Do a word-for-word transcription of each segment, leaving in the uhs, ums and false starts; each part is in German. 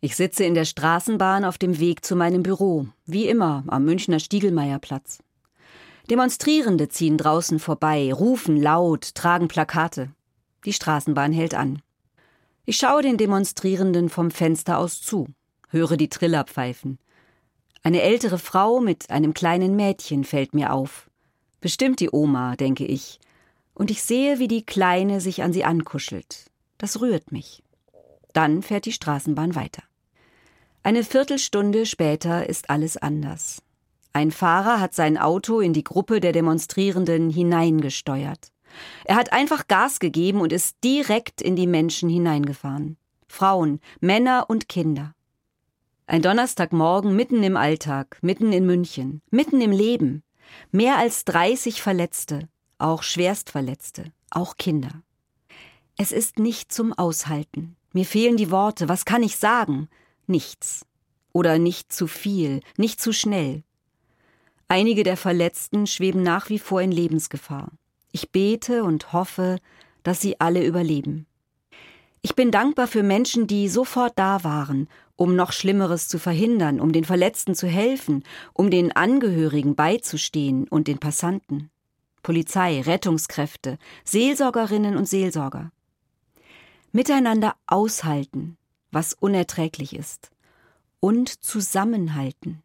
Ich sitze in der Straßenbahn auf dem Weg zu meinem Büro, wie immer am Münchner Stiegelmeierplatz. Demonstrierende ziehen draußen vorbei, rufen laut, tragen Plakate. Die Straßenbahn hält an. Ich schaue den Demonstrierenden vom Fenster aus zu, höre die Triller pfeifen. Eine ältere Frau mit einem kleinen Mädchen fällt mir auf. Bestimmt die Oma, denke ich. Und ich sehe, wie die Kleine sich an sie ankuschelt. Das rührt mich. Dann fährt die Straßenbahn weiter. Eine Viertelstunde später ist alles anders. Ein Fahrer hat sein Auto in die Gruppe der Demonstrierenden hineingesteuert. Er hat einfach Gas gegeben und ist direkt in die Menschen hineingefahren. Frauen, Männer und Kinder. Ein Donnerstagmorgen mitten im Alltag, mitten in München, mitten im Leben. Mehr als dreißig Verletzte, auch Schwerstverletzte, auch Kinder. Es ist nicht zum Aushalten. Mir fehlen die Worte. Was kann ich sagen? Nichts. Oder nicht zu viel, nicht zu schnell. Einige der Verletzten schweben nach wie vor in Lebensgefahr. Ich bete und hoffe, dass sie alle überleben. Ich bin dankbar für Menschen, die sofort da waren, um noch Schlimmeres zu verhindern, um den Verletzten zu helfen, um den Angehörigen beizustehen und den Passanten. Polizei, Rettungskräfte, Seelsorgerinnen und Seelsorger. Miteinander aushalten, was unerträglich ist, und zusammenhalten.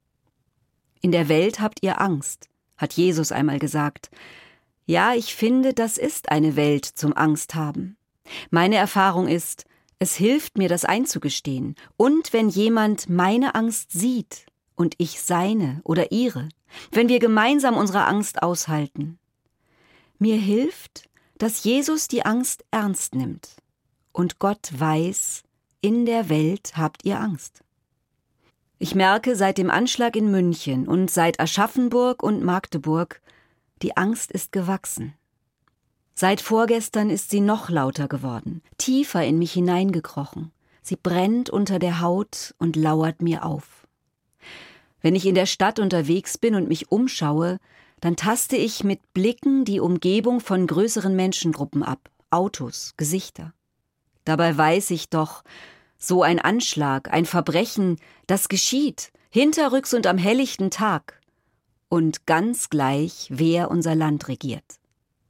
In der Welt habt ihr Angst, hat Jesus einmal gesagt. Ja, ich finde, das ist eine Welt zum Angsthaben. Meine Erfahrung ist, es hilft mir, das einzugestehen. Und wenn jemand meine Angst sieht und ich seine oder ihre, wenn wir gemeinsam unsere Angst aushalten. Mir hilft, dass Jesus die Angst ernst nimmt. Und Gott weiß, in der Welt habt ihr Angst. Ich merke seit dem Anschlag in München und seit Aschaffenburg und Magdeburg, die Angst ist gewachsen. Seit vorgestern ist sie noch lauter geworden, tiefer in mich hineingekrochen. Sie brennt unter der Haut und lauert mir auf. Wenn ich in der Stadt unterwegs bin und mich umschaue, dann taste ich mit Blicken die Umgebung von größeren Menschengruppen ab, Autos, Gesichter. Dabei weiß ich doch, so ein Anschlag, ein Verbrechen, das geschieht, hinterrücks und am helllichten Tag. Und ganz gleich, wer unser Land regiert.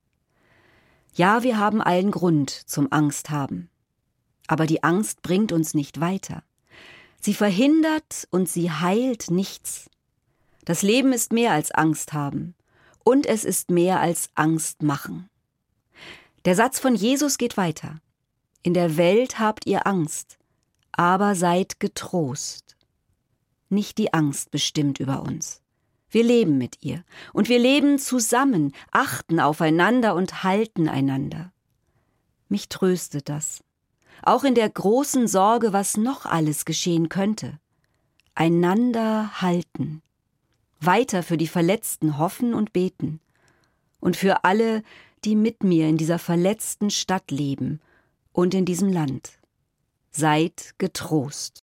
Ja, wir haben allen Grund zum Angst haben. Aber die Angst bringt uns nicht weiter. Sie verhindert und sie heilt nichts. Das Leben ist mehr als Angst haben. Und es ist mehr als Angst machen. Der Satz von Jesus geht weiter. In der Welt habt ihr Angst, aber seid getrost. Nicht die Angst bestimmt über uns. Wir leben mit ihr und wir leben zusammen, achten aufeinander und halten einander. Mich tröstet das. Auch in der großen Sorge, was noch alles geschehen könnte. Einander halten. Weiter für die Verletzten hoffen und beten. Und für alle, die mit mir in dieser verletzten Stadt leben und in diesem Land. Seid getrost.